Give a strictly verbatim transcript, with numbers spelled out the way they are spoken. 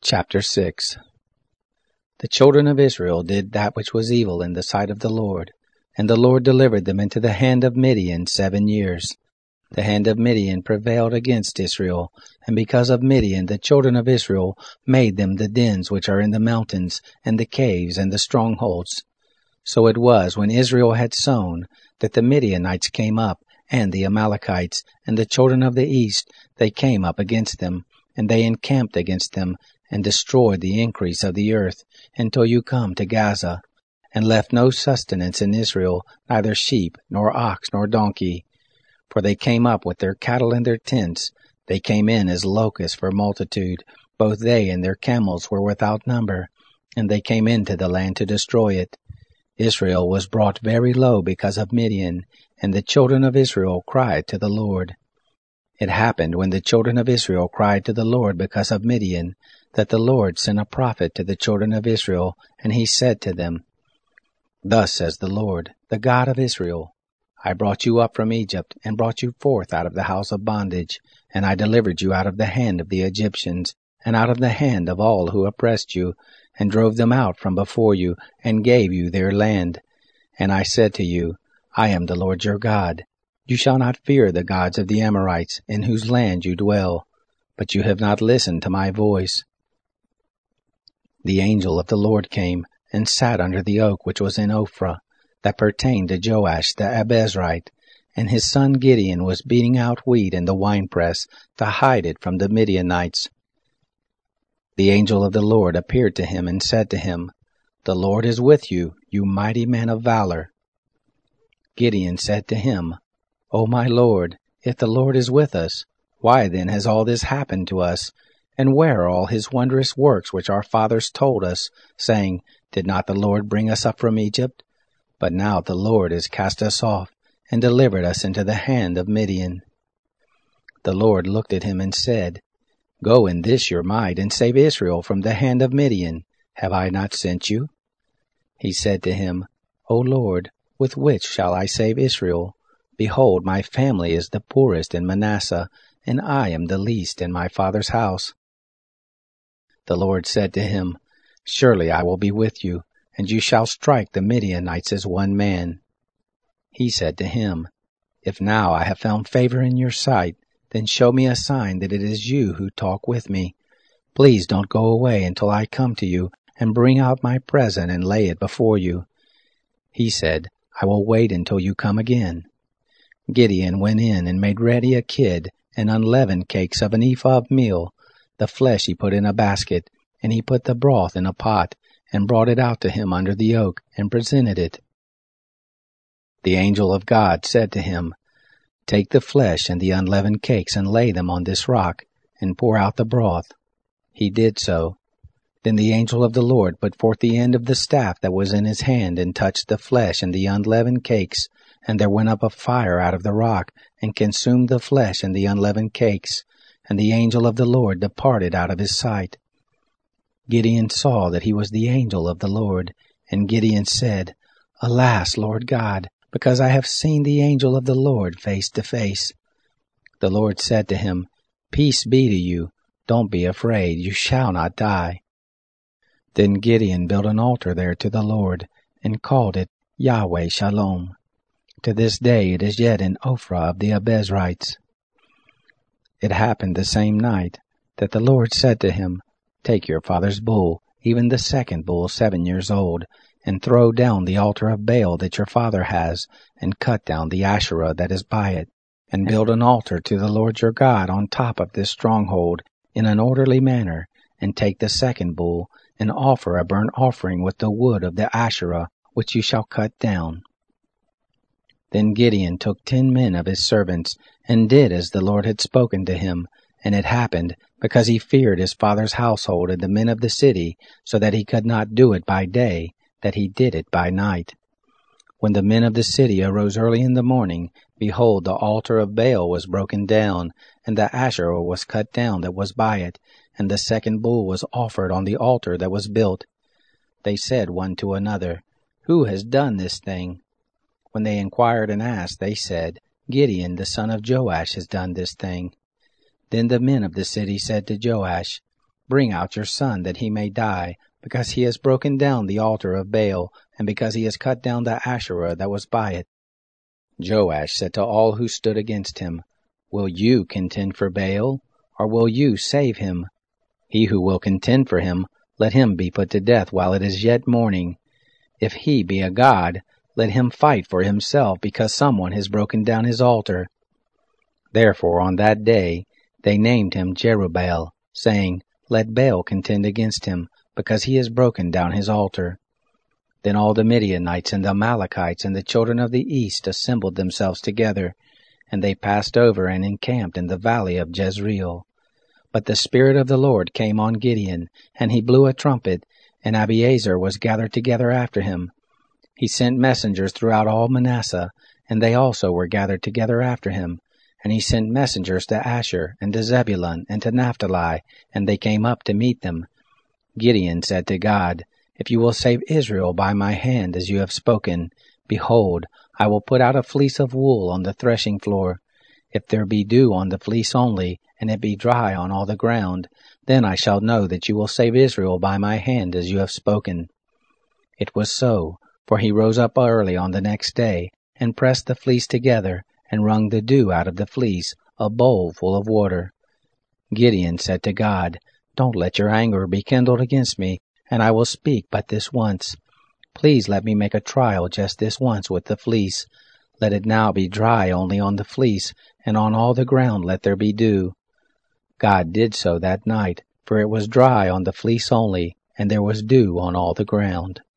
Chapter six. The children of Israel did that which was evil in the sight of the Lord, and the Lord delivered them into the hand of Midian seven years. The hand of Midian prevailed against Israel, and because of Midian the children of Israel made them the dens which are in the mountains, and the caves, and the strongholds. So it was, when Israel had sown, that the Midianites came up, and the Amalekites, and the children of the east, they came up against them, and they encamped against them, and destroyed the increase of the earth, until you come to Gaza, and left no sustenance in Israel, neither sheep, nor ox, nor donkey. For they came up with their cattle and their tents, they came in as locusts for multitude, both they and their camels were without number, and they came into the land to destroy it. Israel was brought very low because of Midian, and the children of Israel cried to the Lord. It happened, when the children of Israel cried to the Lord because of Midian, that the Lord sent a prophet to the children of Israel, and he said to them, Thus says the Lord, the God of Israel, I brought you up from Egypt, and brought you forth out of the house of bondage, and I delivered you out of the hand of the Egyptians, and out of the hand of all who oppressed you, and drove them out from before you, and gave you their land. And I said to you, I am the Lord your God. You shall not fear the gods of the Amorites, in whose land you dwell. But you have not listened to my voice. The angel of the Lord came, and sat under the oak which was in Ophrah, that pertained to Joash the Abiezrite, and his son Gideon was beating out wheat in the winepress, to hide it from the Midianites. The angel of the Lord appeared to him, and said to him, The Lord is with you, you mighty man of valor. Gideon said to him, O my Lord, if the Lord is with us, why then has all this happened to us? And where are all his wondrous works which our fathers told us, saying, Did not the Lord bring us up from Egypt? But now the Lord has cast us off, and delivered us into the hand of Midian. The Lord looked at him and said, Go in this your might, and save Israel from the hand of Midian. Have I not sent you? He said to him, O Lord, with which shall I save Israel? Behold, my family is the poorest in Manasseh, and I am the least in my father's house. The Lord said to him, Surely I will be with you, and you shall strike the Midianites as one man. He said to him, If now I have found favor in your sight, then show me a sign that it is you who talk with me. Please don't go away until I come to you, and bring out my present and lay it before you. He said, I will wait until you come again. Gideon went in and made ready a kid and unleavened cakes of an ephah of meal. The flesh he put in a basket, and he put the broth in a pot, and brought it out to him under the oak, and presented it. The angel of God said to him, Take the flesh and the unleavened cakes, and lay them on this rock, and pour out the broth. He did so. Then the angel of the Lord put forth the end of the staff that was in his hand, and touched the flesh and the unleavened cakes, and there went up a fire out of the rock, and consumed the flesh and the unleavened cakes, and the angel of the Lord departed out of his sight. Gideon saw that he was the angel of the Lord, and Gideon said, Alas, Lord God, because I have seen the angel of the Lord face to face. The Lord said to him, Peace be to you, don't be afraid, you shall not die. Then Gideon built an altar there to the Lord, and called it Yahweh Shalom. To this day it is yet in Ophrah of the Abiezrites. It happened the same night that the Lord said to him, Take your father's bull, even the second bull seven years old, and throw down the altar of Baal that your father has, and cut down the Asherah that is by it, and build an altar to the Lord your God on top of this stronghold in an orderly manner, and take the second bull, and offer a burnt offering with the wood of the Asherah, which you shall cut down. Then Gideon took ten men of his servants, and did as the Lord had spoken to him. And it happened, because he feared his father's household and the men of the city, so that he could not do it by day, that he did it by night. When the men of the city arose early in the morning, behold, the altar of Baal was broken down, and the Asherah was cut down that was by it, and the second bull was offered on the altar that was built. They said one to another, Who has done this thing? When they inquired and asked, they said, Gideon the son of Joash has done this thing. Then the men of the city said to Joash, Bring out your son, that he may die, because he has broken down the altar of Baal, and because he has cut down the Asherah that was by it. Joash said to all who stood against him, Will you contend for Baal, or will you save him? He who will contend for him, let him be put to death while it is yet morning. If he be a god, let him fight for himself, because someone has broken down his altar. Therefore on that day they named him Jerubbaal, saying, Let Baal contend against him, because he has broken down his altar. Then all the Midianites and the Amalekites and the children of the east assembled themselves together, and they passed over and encamped in the valley of Jezreel. But the Spirit of the Lord came on Gideon, and he blew a trumpet, and Abiezer was gathered together after him. He sent messengers throughout all Manasseh, and they also were gathered together after him. And he sent messengers to Asher, and to Zebulun, and to Naphtali, and they came up to meet them. Gideon said to God, If you will save Israel by my hand as you have spoken, behold, I will put out a fleece of wool on the threshing floor. If there be dew on the fleece only, and it be dry on all the ground, then I shall know that you will save Israel by my hand as you have spoken. It was so, for he rose up early on the next day, and pressed the fleece together, and wrung the dew out of the fleece, a bowl full of water. Gideon said to God, Don't let your anger be kindled against me, and I will speak but this once. Please let me make a trial just this once with the fleece. Let it now be dry only on the fleece, and on all the ground let there be dew. God did so that night, for it was dry on the fleece only, and there was dew on all the ground.